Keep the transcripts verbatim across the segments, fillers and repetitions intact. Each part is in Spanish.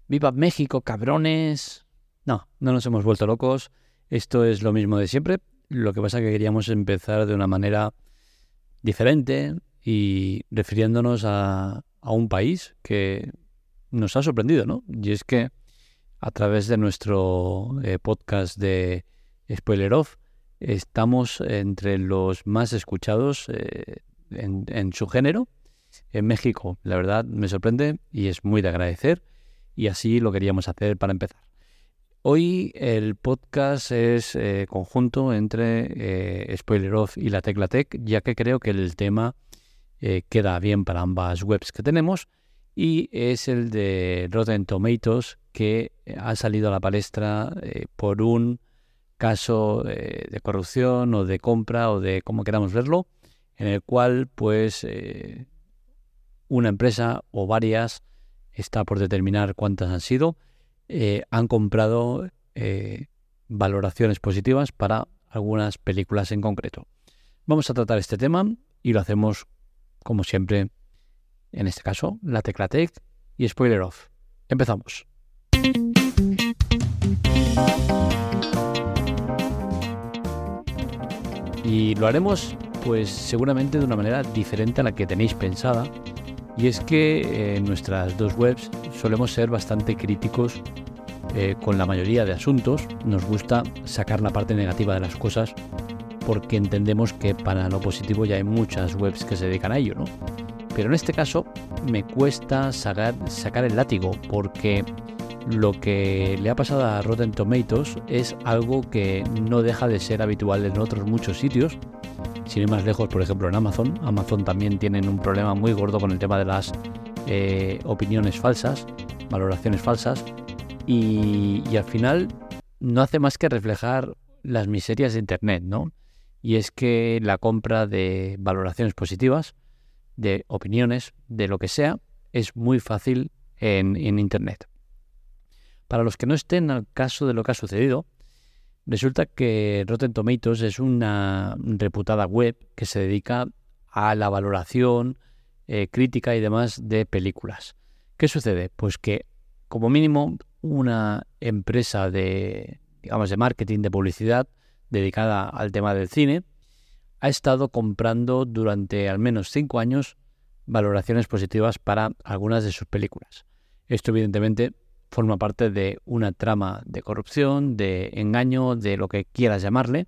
¡Viva México, cabrones! No, no nos hemos vuelto locos. Esto es lo mismo de siempre. Lo que pasa es que queríamos empezar de una manera diferente y refiriéndonos a, a un país que nos ha sorprendido, ¿no? Y es que a través de nuestro eh, podcast de Spoiler Off estamos entre los más escuchados eh, en, en su género en México. La verdad me sorprende y es muy de agradecer y así lo queríamos hacer para empezar. Hoy el podcast es eh, conjunto entre eh, Spoiler Off y La Tecla Tech, ya que creo que el tema eh, queda bien para ambas webs que tenemos y es el de Rotten Tomatoes, que ha salido a la palestra eh, por un caso eh, de corrupción o de compra o de como queramos verlo, en el cual pues eh, una empresa o varias, está por determinar cuántas han sido, eh, han comprado eh, valoraciones positivas para algunas películas en concreto. Vamos a tratar este tema y lo hacemos como siempre, en este caso, La Tecla Tech y Spoiler Off. Empezamos. Y lo haremos pues seguramente de una manera diferente a la que tenéis pensada, y es que eh, en nuestras dos webs solemos ser bastante críticos eh, con la mayoría de asuntos. Nos gusta sacar la parte negativa de las cosas porque entendemos que para lo positivo ya hay muchas webs que se dedican a ello, ¿no? Pero en este caso me cuesta sacar, sacar el látigo, porque lo que le ha pasado a Rotten Tomatoes es algo que no deja de ser habitual en otros muchos sitios. Sin ir más lejos, por ejemplo, en Amazon. Amazon también tienen un problema muy gordo con el tema de las eh, opiniones falsas, valoraciones falsas, y, y al final no hace más que reflejar las miserias de Internet, ¿no? Y es que la compra de valoraciones positivas, de opiniones, de lo que sea, es muy fácil en, en Internet. Para los que no estén al caso de lo que ha sucedido, resulta que Rotten Tomatoes es una reputada web que se dedica a la valoración, eh, crítica y demás de películas. ¿Qué sucede? Pues que, como mínimo, una empresa de, digamos, de marketing, de publicidad, dedicada al tema del cine, ha estado comprando durante al menos cinco años valoraciones positivas para algunas de sus películas. Esto, evidentemente, forma parte de una trama de corrupción, de engaño, de lo que quieras llamarle,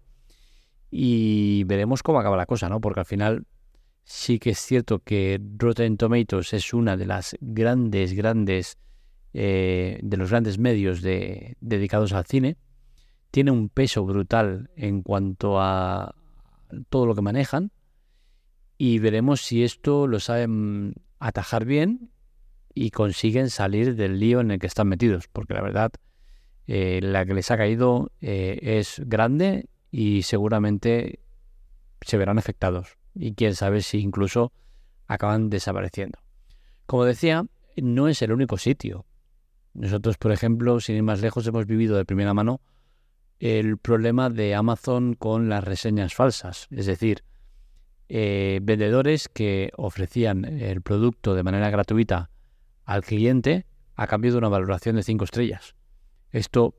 y veremos cómo acaba la cosa, ¿no? Porque al final sí que es cierto que Rotten Tomatoes es una de las grandes, grandes, eh, de los grandes medios de, dedicados al cine. Tiene un peso brutal en cuanto a todo lo que manejan, y veremos si esto lo saben atajar bien y consiguen salir del lío en el que están metidos, porque la verdad eh, la que les ha caído eh, es grande y seguramente se verán afectados, y quién sabe si incluso acaban desapareciendo. Como decía, no es el único sitio. Nosotros, por ejemplo, sin ir más lejos, hemos vivido de primera mano el problema de Amazon con las reseñas falsas, es decir, eh, vendedores que ofrecían el producto de manera gratuita al cliente a cambio de una valoración de cinco estrellas. Esto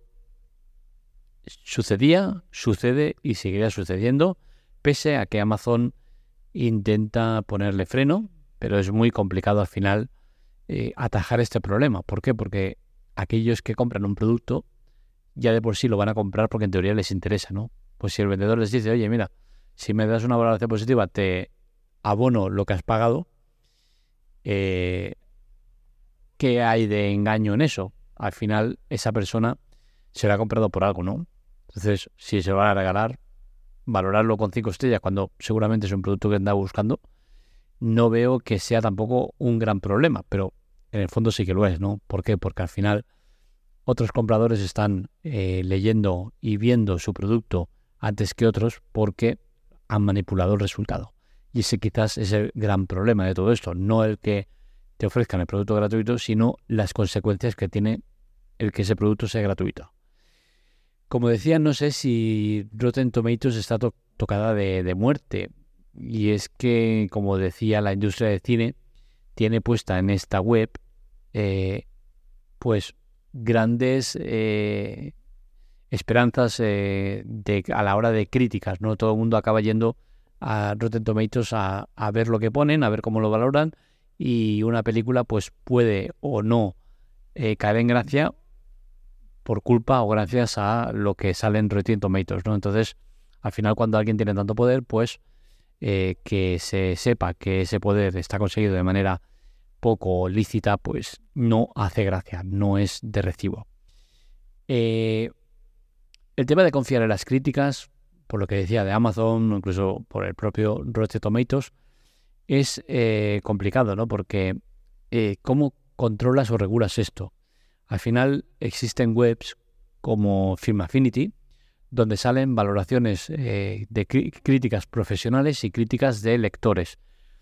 sucedía, sucede y seguirá sucediendo, pese a que Amazon intenta ponerle freno, pero es muy complicado al final eh, atajar este problema. ¿Por qué? Porque aquellos que compran un producto ya de por sí lo van a comprar porque en teoría les interesa, ¿no? Pues si el vendedor les dice, oye, mira, si me das una valoración positiva te abono lo que has pagado, eh, ¿qué hay de engaño en eso? Al final esa persona se lo ha comprado por algo, ¿no? Entonces, si se lo van a regalar, valorarlo con cinco estrellas cuando seguramente es un producto que andaba buscando, no veo que sea tampoco un gran problema, pero en el fondo sí que lo es, ¿no? ¿Por qué? Porque al final otros compradores están eh, leyendo y viendo su producto antes que otros porque han manipulado el resultado. Y ese quizás es el gran problema de todo esto, no el que te ofrezcan el producto gratuito, sino las consecuencias que tiene el que ese producto sea gratuito. Como decía, no sé si Rotten Tomatoes está to- tocada de, de muerte, y es que, como decía, la industria del cine tiene puesta en esta web eh, pues grandes eh, esperanzas eh, de, a la hora de críticas, ¿no? Todo el mundo acaba yendo a Rotten Tomatoes a, a ver lo que ponen, a ver cómo lo valoran, y una película pues puede o no eh, caer en gracia por culpa o gracias a lo que sale en Rotten Tomatoes, ¿no? Entonces, al final, cuando alguien tiene tanto poder, pues eh, que se sepa que ese poder está conseguido de manera poco lícita, pues no hace gracia, no es de recibo. Eh, el tema de confiar en las críticas, por lo que decía de Amazon, o incluso por el propio Rotten Tomatoes, es eh, complicado, ¿no? Porque eh, ¿cómo controlas o regulas esto? Al final existen webs como Film Affinity, donde salen valoraciones eh, de crí- críticas profesionales y críticas de lectores.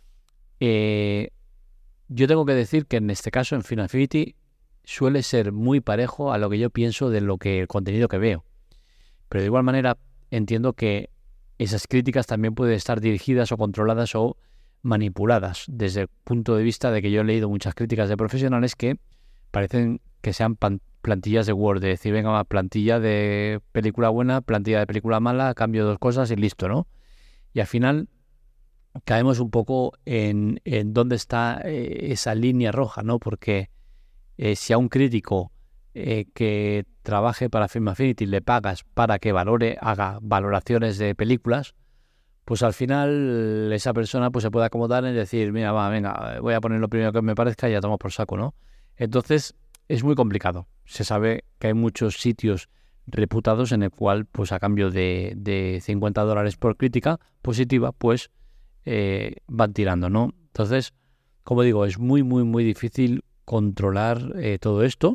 Eh, yo tengo que decir que en este caso, en Film Affinity, suele ser muy parejo a lo que yo pienso de lo que el contenido que veo. Pero de igual manera entiendo que esas críticas también pueden estar dirigidas o controladas o manipuladas desde el punto de vista de que yo he leído muchas críticas de profesionales que parecen que sean pan- plantillas de Word, de decir, venga, va, plantilla de película buena, plantilla de película mala, cambio dos cosas y listo, ¿no? Y al final caemos un poco en, en dónde está eh, esa línea roja, ¿no? Porque eh, si a un crítico eh, que trabaje para Film Affinity le pagas para que valore, haga valoraciones de películas, pues al final esa persona pues se puede acomodar en decir, mira, va, venga, voy a poner lo primero que me parezca y ya tomo por saco, ¿no? Entonces es muy complicado. Se sabe que hay muchos sitios reputados en el cual, pues a cambio de, de cincuenta dólares por crítica positiva, pues eh, van tirando, ¿no? Entonces, como digo, es muy, muy, muy difícil controlar eh, todo esto.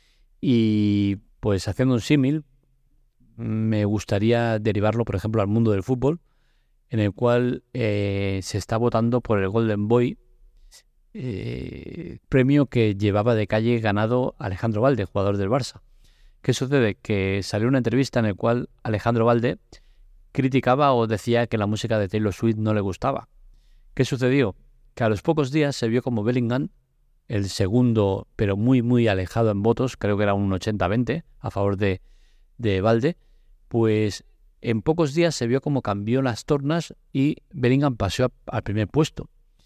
Y pues haciendo un símil, me gustaría derivarlo, por ejemplo, al mundo del fútbol, en el cual eh, se está votando por el Golden Boy, eh, premio que llevaba de calle ganado Alejandro Valde, jugador del Barça. ¿Qué sucede? Que salió una entrevista en la cual Alejandro Valde criticaba o decía que la música de Taylor Swift no le gustaba. ¿Qué sucedió? Que a los pocos días se vio como Bellingham, el segundo, pero muy, muy alejado en votos, creo que era un ochenta veinte a favor de, de Valde, pues en pocos días se vio como cambió las tornas y Bellingham pasó a, al primer puesto.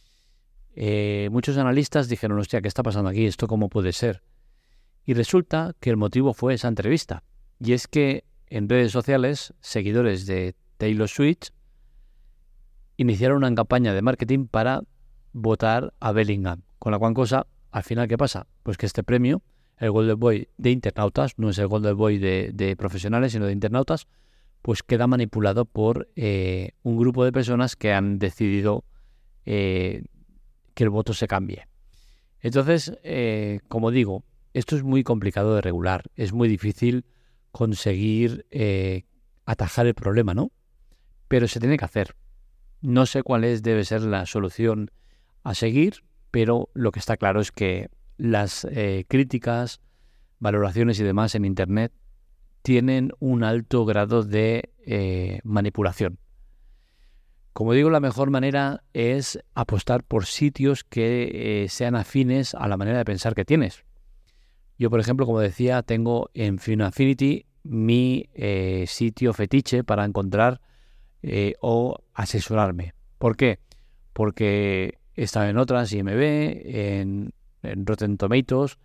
Eh, muchos analistas dijeron, hostia, ¿qué está pasando aquí? ¿Esto cómo puede ser? Y resulta que el motivo fue esa entrevista. Y es que en redes sociales, seguidores de Taylor Swift iniciaron una campaña de marketing para votar a Bellingham. Con la cual cosa, al final, ¿qué pasa? Pues que este premio, el Golden Boy de internautas, no es el Golden Boy de, de profesionales, sino de internautas, pues queda manipulado por eh, un grupo de personas que han decidido eh, que el voto se cambie. Entonces, eh, como digo, esto es muy complicado de regular, es muy difícil conseguir eh, atajar el problema, ¿no? Pero se tiene que hacer. No sé cuál es, debe ser la solución a seguir, pero lo que está claro es que las eh, críticas, valoraciones y demás en Internet tienen un alto grado de eh, manipulación. Como digo, la mejor manera es apostar por sitios que eh, sean afines a la manera de pensar que tienes. Yo, por ejemplo, como decía, tengo en Film Affinity mi eh, sitio fetiche para encontrar eh, o asesorarme. ¿Por qué? Porque he estado en otras I M D B, en, en Rotten Tomatoes,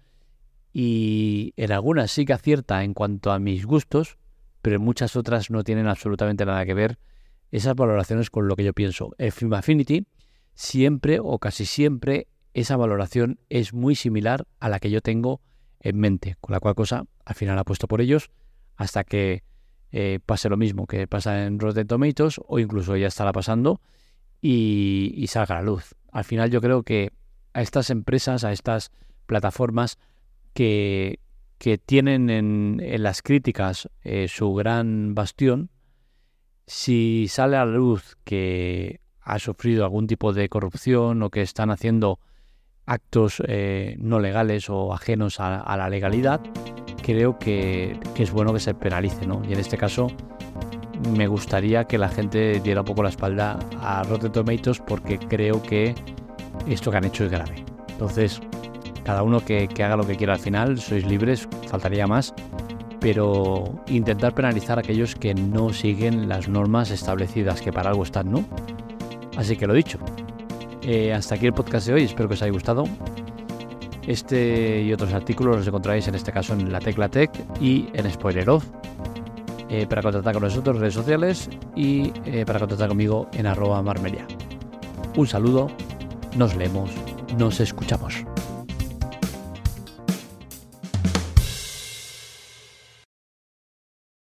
y en algunas sí que acierta en cuanto a mis gustos, pero en muchas otras no tienen absolutamente nada que ver esas valoraciones con lo que yo pienso. En Film Affinity siempre o casi siempre esa valoración es muy similar a la que yo tengo en mente, con la cual cosa al final apuesto por ellos hasta que eh, pase lo mismo que pasa en Rotten Tomatoes o incluso ya estará pasando y, y salga a la luz. Al final yo creo que a estas empresas, a estas plataformas que, que tienen en, en las críticas eh, su gran bastión, si sale a la luz que ha sufrido algún tipo de corrupción o que están haciendo actos eh, no legales o ajenos a, a la legalidad, creo que, que es bueno que se penalice, ¿no? Y en este caso me gustaría que la gente diera un poco la espalda a Rotten Tomatoes porque creo que esto que han hecho es grave. Entonces, cada uno que, que haga lo que quiera al final, sois libres, faltaría más, pero intentar penalizar a aquellos que no siguen las normas establecidas, que para algo están, ¿no? Así que lo dicho, eh, hasta aquí el podcast de hoy, espero que os haya gustado. Este y otros artículos los encontraréis en este caso en La Tecla Tech y en Spoiler Off. Eh, para contactar con nosotros, redes sociales, y eh, para contactar conmigo en arroba marmelia. Un saludo, nos leemos, nos escuchamos.